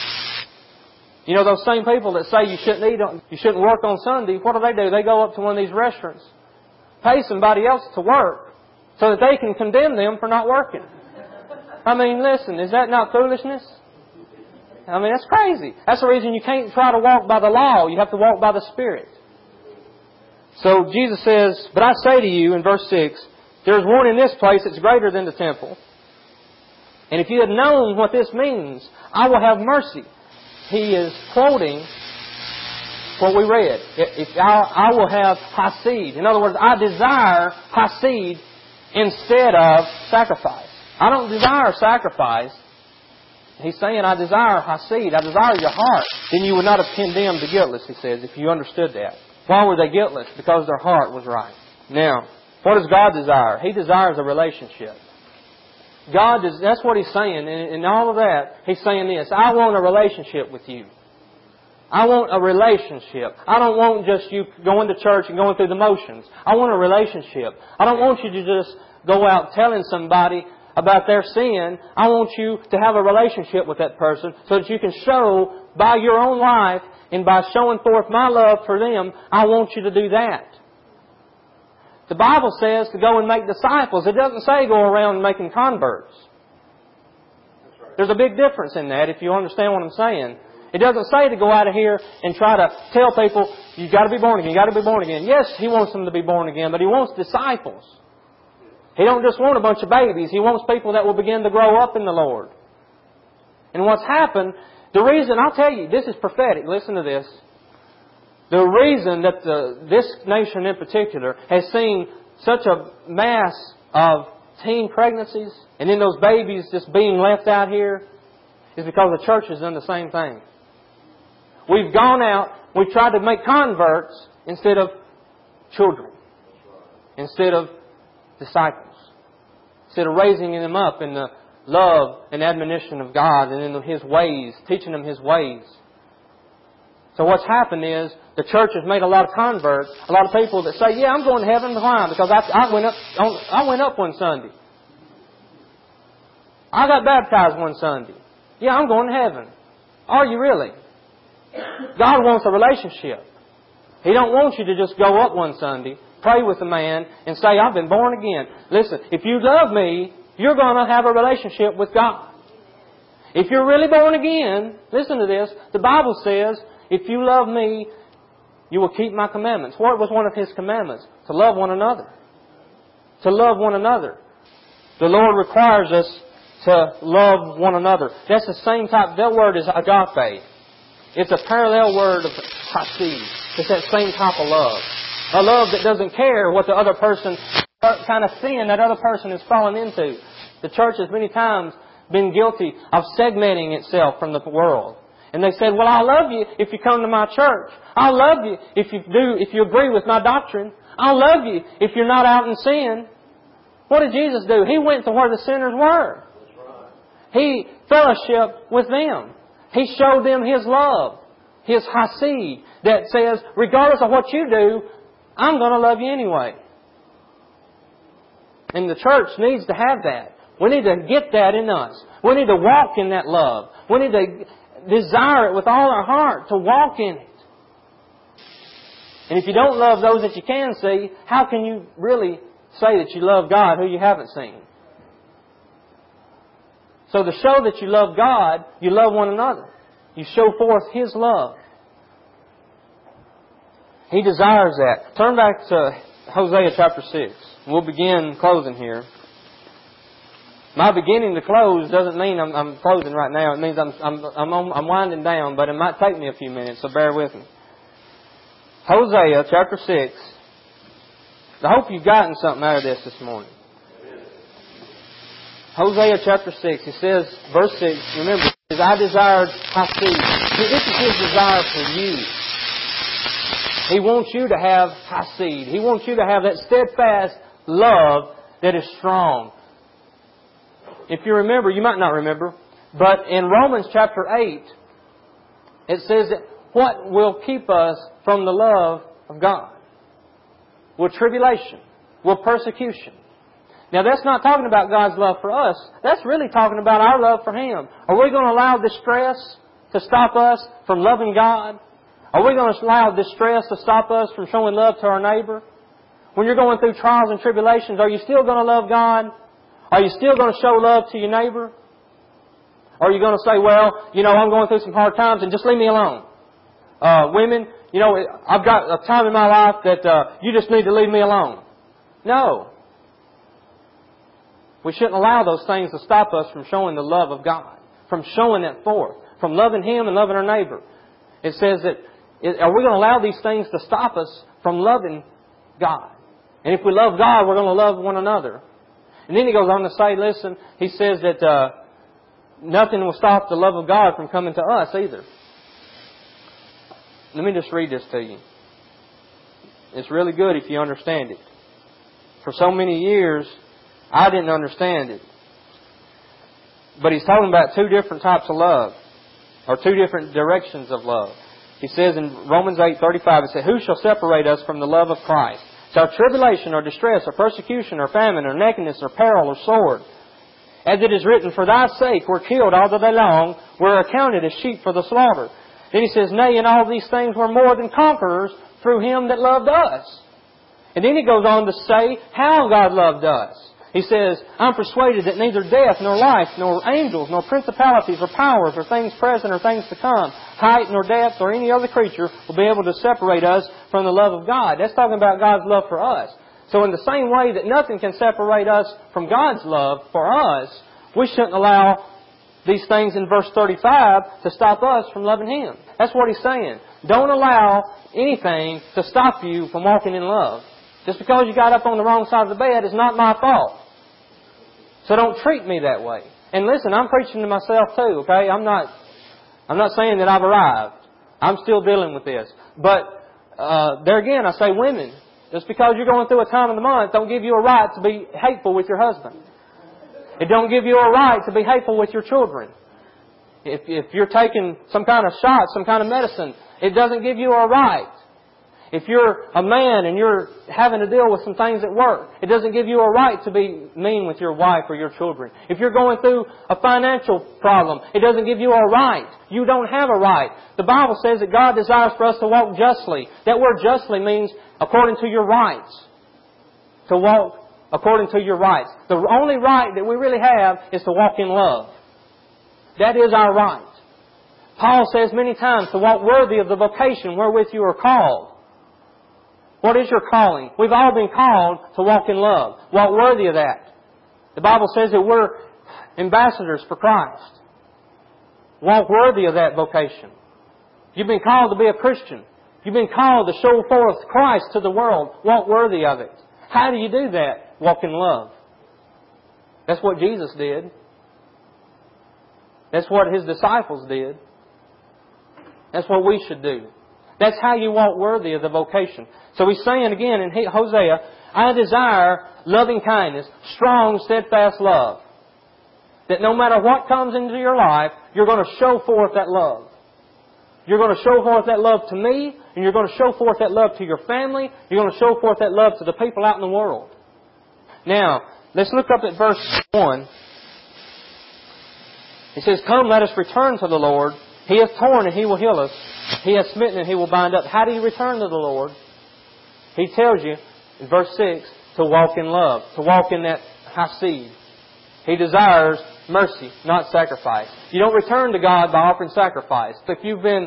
You know, those same people that say you shouldn't work on Sunday, what do? They go up to one of these restaurants, pay somebody else to work, so that they can condemn them for not working. I mean, listen, is that not foolishness? I mean, that's crazy. That's the reason you can't try to walk by the law. You have to walk by the Spirit. So Jesus says, But I say to you, in verse 6, there is one in this place that's greater than the temple. And if you had known what this means, I will have mercy. He is quoting what we read. I will have hasid. In other words, I desire hasid instead of sacrifice. I don't desire sacrifice. He's saying, I desire hasid. I desire your heart. Then you would not have condemned the guiltless, he says, if you understood that. Why were they guiltless? Because their heart was right. Now, what does God desire? He desires a relationship. That's what He's saying. In all of that, He's saying this, I want a relationship with you. I want a relationship. I don't want just you going to church and going through the motions. I want a relationship. I don't want you to just go out telling somebody about their sin. I want you to have a relationship with that person so that you can show by your own life and by showing forth my love for them, I want you to do that. The Bible says to go and make disciples. It doesn't say go around making converts. There's a big difference in that if you understand what I'm saying. It doesn't say to go out of here and try to tell people, you've got to be born again, you've got to be born again. Yes, He wants them to be born again, but He wants disciples. He don't just want a bunch of babies. He wants people that will begin to grow up in the Lord. And what's happened, the reason, I'll tell you, this is prophetic. Listen to this. The reason that this nation in particular has seen such a mass of teen pregnancies and then those babies just being left out here is because the church has done the same thing. We've gone out, we've tried to make converts instead of children, instead of disciples, instead of raising them up in the love and admonition of God and in His ways, teaching them His ways. So what's happened is the church has made a lot of converts, a lot of people that say, yeah, I'm going to heaven. Why? Because I went up one Sunday. I got baptized one Sunday. Yeah, I'm going to heaven. Are you really? God wants a relationship. He don't want you to just go up one Sunday, pray with a man, and say, I've been born again. Listen, if you love me, you're going to have a relationship with God. If you're really born again, listen to this, the Bible says, if you love me, you will keep my commandments. What was one of His commandments? To love one another. To love one another. The Lord requires us to love one another. That's the same type. That word is agape. It's a parallel word of hasid. It's that same type of love. A love that doesn't care what the other person, what kind of sin that other person is falling into. The church has many times been guilty of segmenting itself from the world. And they said, well, I'll love you if you come to my church. I'll love you if you agree with my doctrine. I'll love you if you're not out in sin. What did Jesus do? He went to where the sinners were. He fellowshiped with them. He showed them His love, His hasid, that says, regardless of what you do, I'm going to love you anyway. And the church needs to have that. We need to get that in us. We need to walk in that love. We need to desire it with all our heart, to walk in it. And if you don't love those that you can see, how can you really say that you love God who you haven't seen? So to show that you love God, you love one another. You show forth His love. He desires that. Turn back to Hosea chapter 6. We'll begin closing here. My beginning to close doesn't mean I'm closing right now. It means I'm winding down, but it might take me a few minutes, so bear with me. Hosea chapter 6. I hope you've gotten something out of this morning. Hosea chapter 6, it says, verse 6, remember, it says, I desired Hasid. This is His desire for you. He wants you to have Hasid. He wants you to have that steadfast love that is strong. If you remember, you might not remember, but in Romans chapter 8, it says that what will keep us from the love of God? Will tribulation? Will persecution? Now that's not talking about God's love for us. That's really talking about our love for Him. Are we going to allow distress to stop us from loving God? Are we going to allow distress to stop us from showing love to our neighbor? When you're going through trials and tribulations, are you still going to love God? Are you still going to show love to your neighbor? Or are you going to say, well, I'm going through some hard times and just leave me alone? Women, I've got a time in my life that you just need to leave me alone. No. We shouldn't allow those things to stop us from showing the love of God, from showing that forth, from loving Him and loving our neighbor. It says that, are we going to allow these things to stop us from loving God? And if we love God, we're going to love one another. And then he goes on to say, listen, he says that nothing will stop the love of God from coming to us either. Let me just read this to you. It's really good if you understand it. For so many years, I didn't understand it. But he's talking about two different types of love, or two different directions of love. He says in Romans 8:35, it says, who shall separate us from the love of Christ? Shall tribulation or distress or persecution or famine or nakedness or peril or sword? As it is written, for thy sake we're killed all the day long, we're accounted as sheep for the slaughter. Then he says, nay, in all these things we're more than conquerors through Him that loved us. And then he goes on to say how God loved us. He says, I'm persuaded that neither death, nor life, nor angels, nor principalities, or powers, or things present, or things to come, height, nor depth, or any other creature will be able to separate us from the love of God. That's talking about God's love for us. So in the same way that nothing can separate us from God's love for us, we shouldn't allow these things in verse 35 to stop us from loving Him. That's what he's saying. Don't allow anything to stop you from walking in love. Just because you got up on the wrong side of the bed is not my fault. So don't treat me that way. And listen, I'm preaching to myself too, okay? I'm not saying that I've arrived. I'm still dealing with this. But there again, I say women, just because you're going through a time of the month, don't give you a right to be hateful with your husband. It don't give you a right to be hateful with your children. If you're taking some kind of shot, some kind of medicine, it doesn't give you a right. If you're a man and you're having to deal with some things at work, it doesn't give you a right to be mean with your wife or your children. If you're going through a financial problem, it doesn't give you a right. You don't have a right. The Bible says that God desires for us to walk justly. That word justly means according to your rights. To walk according to your rights. The only right that we really have is to walk in love. That is our right. Paul says many times to walk worthy of the vocation wherewith you are called. What is your calling? We've all been called to walk in love. Walk worthy of that. The Bible says that we're ambassadors for Christ. Walk worthy of that vocation. You've been called to be a Christian. You've been called to show forth Christ to the world. Walk worthy of it. How do you do that? Walk in love. That's what Jesus did. That's what His disciples did. That's what we should do. That's how you walk worthy of the vocation. So he's saying again in Hosea, I desire loving kindness, strong, steadfast love. That no matter what comes into your life, you're going to show forth that love. You're going to show forth that love to me, and you're going to show forth that love to your family. You're going to show forth that love to the people out in the world. Now, let's look up at verse 1. It says, come, let us return to the Lord. He hath torn and He will heal us. He hath smitten and He will bind up. How do you return to the Lord? He tells you in verse 6 to walk in love, to walk in that hasid. He desires mercy, not sacrifice. You don't return to God by offering sacrifice. If you've been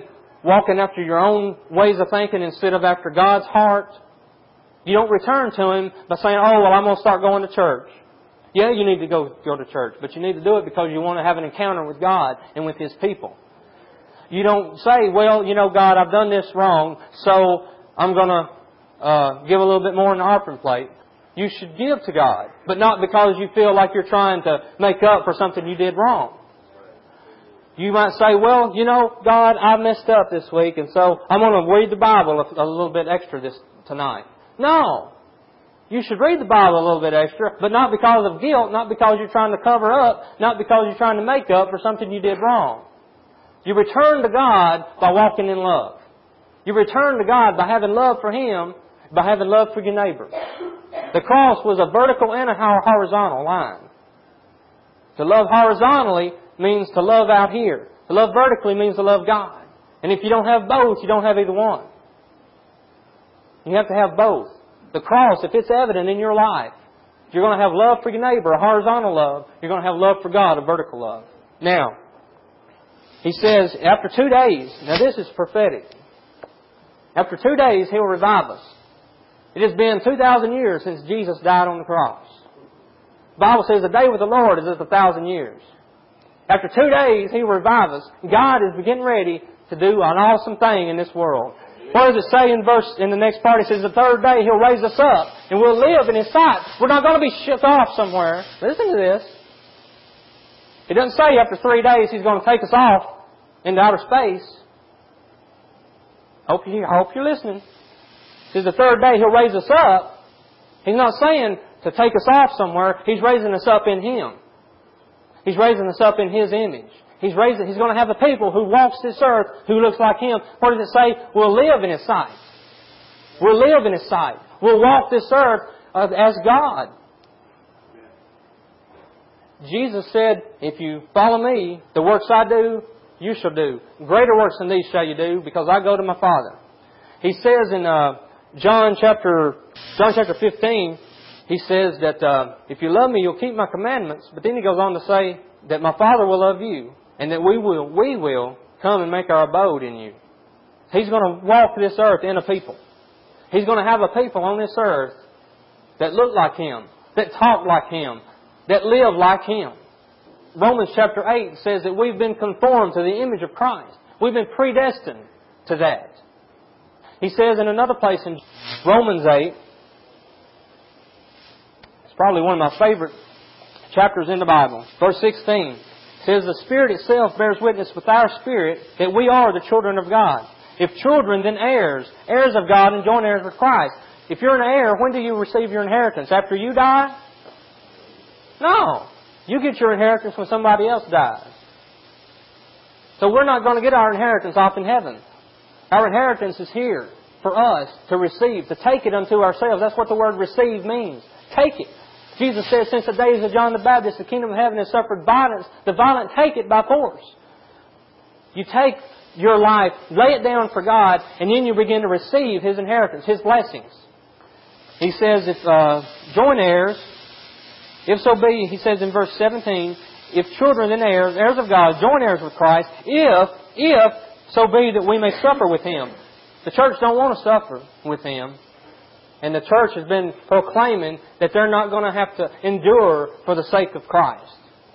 walking after your own ways of thinking instead of after God's heart. You don't return to Him by saying, oh, well, I'm going to start going to church. Yeah, you need to go to church, but you need to do it because you want to have an encounter with God and with His people. You don't say, well, God, I've done this wrong, so I'm going to give a little bit more in the offering plate. You should give to God, but not because you feel like you're trying to make up for something you did wrong. You might say, well, God, I messed up this week, and so I'm going to read the Bible a little bit extra tonight. No. You should read the Bible a little bit extra, but not because of guilt, not because you're trying to cover up, not because you're trying to make up for something you did wrong. You return to God by walking in love. You return to God by having love for Him, by having love for your neighbor. The cross was a vertical and a horizontal line. To love horizontally means to love out here. To love vertically means to love God. And if you don't have both, you don't have either one. You have to have both. The cross, if it's evident in your life, you're going to have love for your neighbor, a horizontal love. You're going to have love for God, a vertical love. Now, He says, after 2 days, now this is prophetic. After 2 days, He'll revive us. It has been 2,000 years since Jesus died on the cross. The Bible says a day with the Lord is as 1,000 years. After 2 days, He will revive us. God is getting ready to do an awesome thing in this world. What does it say in the next part? It says the third day He'll raise us up and we'll live in His sight. We're not going to be shook off somewhere. Listen to this. It doesn't say after 3 days He's going to take us off into outer space. I hope you're listening. It says the third day He'll raise us up. He's not saying to take us off somewhere. He's raising us up in Him. He's raising us up in His image. He's going to have a people who walks this earth who looks like Him. What does it say? We'll live in His sight. We'll live in His sight. We'll walk this earth as God. Jesus said, if you follow Me, the works I do, you shall do. Greater works than these shall you do, because I go to My Father. He says in John chapter 15, He says that if you love Me, you'll keep My commandments. But then He goes on to say that My Father will love you, and that we will come and make our abode in you. He's going to walk this earth in a people. He's going to have a people on this earth that look like Him, that talk like Him, that live like Him. Romans chapter 8 says that we've been conformed to the image of Christ. We've been predestined to that. He says in another place in Romans 8, it's probably one of my favorite chapters in the Bible. Verse 16 says, the Spirit itself bears witness with our spirit that we are the children of God. If children, then heirs, heirs of God and joint heirs with Christ. If you're an heir, when do you receive your inheritance? After you die? No. You get your inheritance when somebody else dies. So we're not going to get our inheritance off in heaven. Our inheritance is here for us to receive, to take it unto ourselves. That's what the word receive means. Take it. Jesus says, since the days of John the Baptist, the kingdom of heaven has suffered violence. The violent take it by force. You take your life, lay it down for God, and then you begin to receive His inheritance, His blessings. He says, if joint heirs, if so be, He says in verse 17, if children then heirs, heirs of God, joint heirs with Christ, if so be that we may suffer with Him. The church don't want to suffer with Him. And the church has been proclaiming that they're not going to have to endure for the sake of Christ.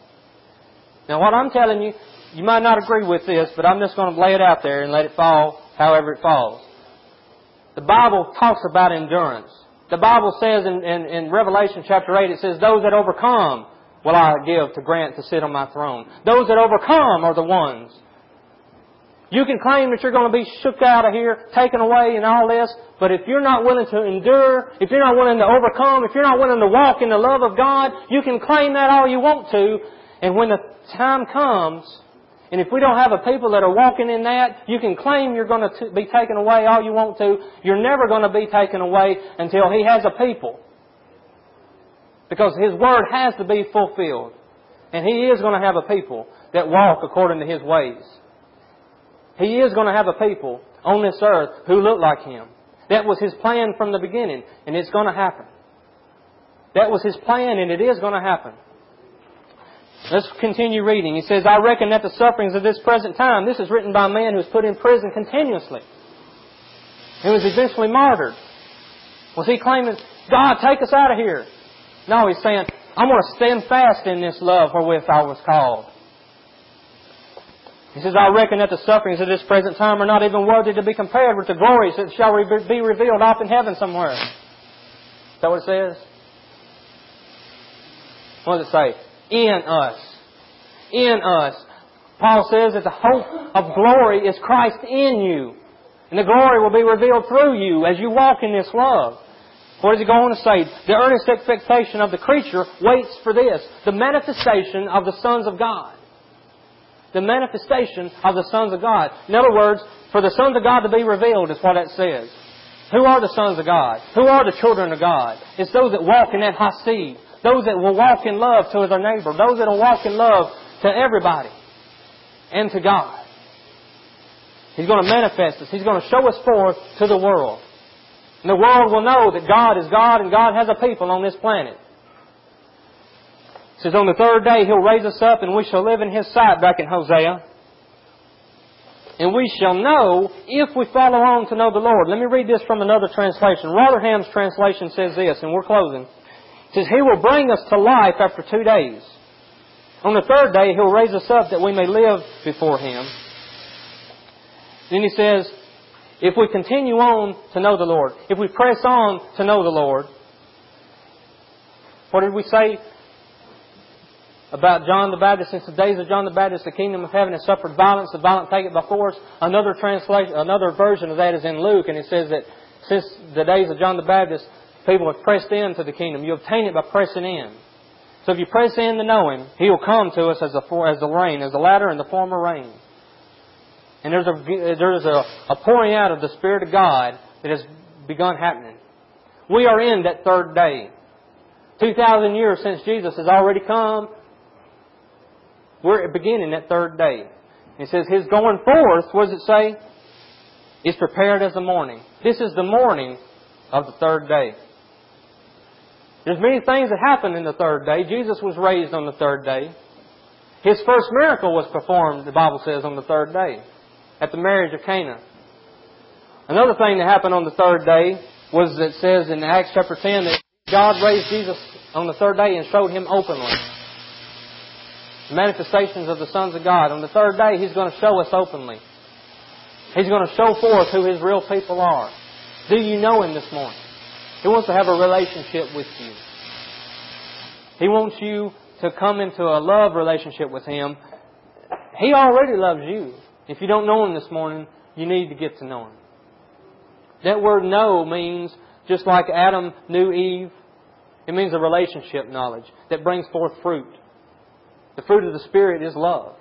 Now what I'm telling you, you might not agree with this, but I'm just going to lay it out there and let it fall however it falls. The Bible talks about endurance. The Bible says in Revelation chapter 8, it says, those that overcome will I give to grant to sit on My throne. Those that overcome are the ones. You can claim that you're going to be shook out of here, taken away and all this, but if you're not willing to endure, if you're not willing to overcome, if you're not willing to walk in the love of God, you can claim that all you want to, and when the time comes, and if we don't have a people that are walking in that, you can claim you're going to be taken away all you want to. You're never going to be taken away until He has a people. Because His Word has to be fulfilled. And He is going to have a people that walk according to His ways. He is going to have a people on this earth who look like Him. That was His plan from the beginning, and it's going to happen. That was His plan, and it is going to happen. Let's continue reading. He says, I reckon that the sufferings of this present time, this is written by a man who was put in prison continuously. He was eventually martyred. Was he claiming, God, take us out of here? No, he's saying, I'm going to stand fast in this love wherewith I was called. He says, I reckon that the sufferings of this present time are not even worthy to be compared with the glories that shall be revealed off in heaven somewhere. Is that what it says? What does it say? In us. In us. Paul says that the hope of glory is Christ in you. And the glory will be revealed through you as you walk in this love. What does he go on to say? The earnest expectation of the creature waits for this, the manifestation of the sons of God. The manifestation of the sons of God. In other words, for the sons of God to be revealed is what that says. Who are the sons of God? Who are the children of God? It's those that walk in that hasid. Those that will walk in love to their neighbor. Those that will walk in love to everybody. And to God. He's going to manifest us. He's going to show us forth to the world. And the world will know that God is God and God has a people on this planet. It says, on the third day He'll raise us up and we shall live in His sight, back in Hosea. And we shall know if we follow on to know the Lord. Let me read this from another translation. Rotherham's translation says this, and we're closing. It says, He will bring us to life after 2 days. On the third day He'll raise us up that we may live before Him. Then He says, if we continue on to know the Lord, if we press on to know the Lord, what did we say about John the Baptist? Since the days of John the Baptist, the kingdom of heaven has suffered violence, the violent take it by force. Another translation, another version of that is in Luke, and it says that since the days of John the Baptist, people have pressed into the kingdom. You obtain it by pressing in. So if you press in to know Him, He will come to us as the rain, as the latter and the former rain. And there's a pouring out of the Spirit of God that has begun happening. We are in that third day. 2,000 years since Jesus has already come. We're beginning that third day. It says His going forth, what does it say? Is prepared as the morning. This is the morning of the third day. There's many things that happen in the third day. Jesus was raised on the third day. His first miracle was performed, the Bible says, on the third day, at the marriage of Cana. Another thing that happened on the third day was, it says in Acts chapter 10, that God raised Jesus on the third day and showed Him openly. The manifestations of the sons of God. On the third day, He's going to show us openly. He's going to show forth who His real people are. Do you know Him this morning? He wants to have a relationship with you. He wants you to come into a love relationship with Him. He already loves you. If you don't know Him this morning, you need to get to know Him. That word know means, just like Adam knew Eve, it means a relationship knowledge that brings forth fruit. The fruit of the Spirit is love.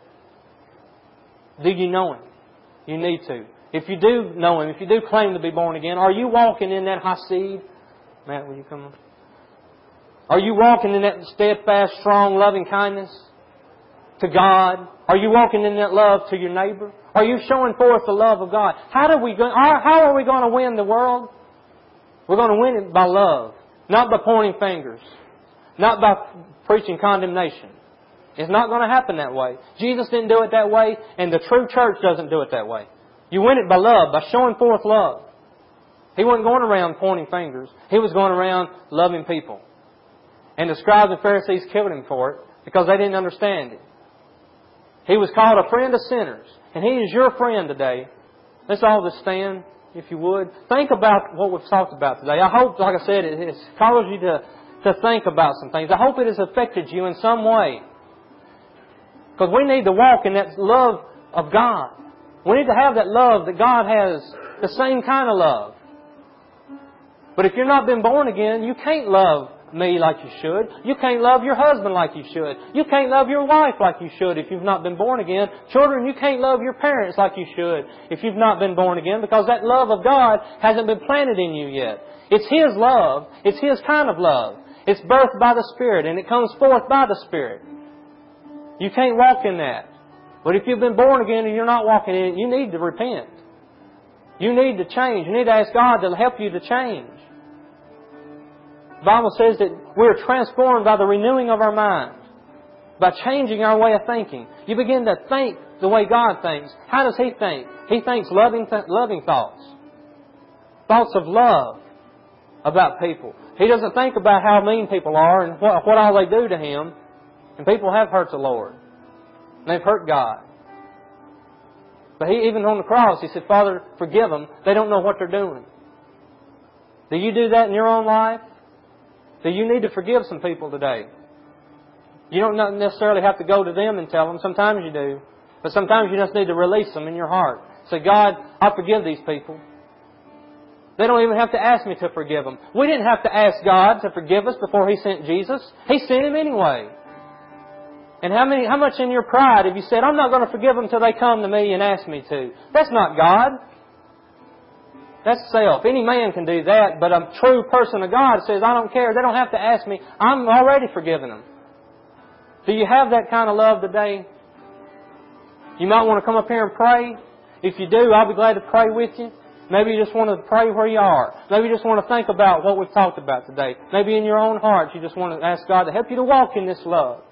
Do you know Him? You need to. If you do know Him, if you do claim to be born again, are you walking in that hasid? Matt, will you come on? Are you walking in that steadfast, strong, loving kindness to God? Are you walking in that love to your neighbor? Are you showing forth the love of God? How are we going to win the world? We're going to win it by love. Not by pointing fingers. Not by preaching condemnation. It's not going to happen that way. Jesus didn't do it that way, and the true church doesn't do it that way. You win it by love, by showing forth love. He wasn't going around pointing fingers. He was going around loving people. And the scribes and Pharisees killed Him for it because they didn't understand it. He was called a friend of sinners. And He is your friend today. Let's all just stand, if you would. Think about what we've talked about today. I hope, like I said, it's caused you to think about some things. I hope it has affected you in some way. Because we need to walk in that love of God. We need to have that love that God has, the same kind of love. But if you're not been born again, you can't love me like you should. You can't love your husband like you should. You can't love your wife like you should if you've not been born again. Children, you can't love your parents like you should if you've not been born again, because that love of God hasn't been planted in you yet. It's His love. It's His kind of love. It's birthed by the Spirit, and it comes forth by the Spirit. You can't walk in that. But if you've been born again and you're not walking in it, you need to repent. You need to change. You need to ask God to help you to change. The Bible says that we're transformed by the renewing of our mind. by changing our way of thinking. You begin to think the way God thinks. How does He think? He thinks loving thoughts. Thoughts of love about people. He doesn't think about how mean people are and what all they do to Him. And people have hurt the Lord. And they've hurt God. But He, even on the cross, He said, Father, forgive them. They don't know what they're doing. Do you do that in your own life? Do you need to forgive some people today? You don't necessarily have to go to them and tell them. Sometimes you do. But sometimes you just need to release them in your heart. Say, God, I forgive these people. They don't even have to ask me to forgive them. We didn't have to ask God to forgive us before He sent Jesus. He sent Him anyway. And how much in your pride have you said, I'm not going to forgive them until they come to me and ask me to? That's not God. That's self. Any man can do that, but a true person of God says, I don't care. They don't have to ask me. I'm already forgiving them. Do you have that kind of love today? You might want to come up here and pray. If you do, I'll be glad to pray with you. Maybe you just want to pray where you are. Maybe you just want to think about what we've talked about today. Maybe in your own heart you just want to ask God to help you to walk in this love.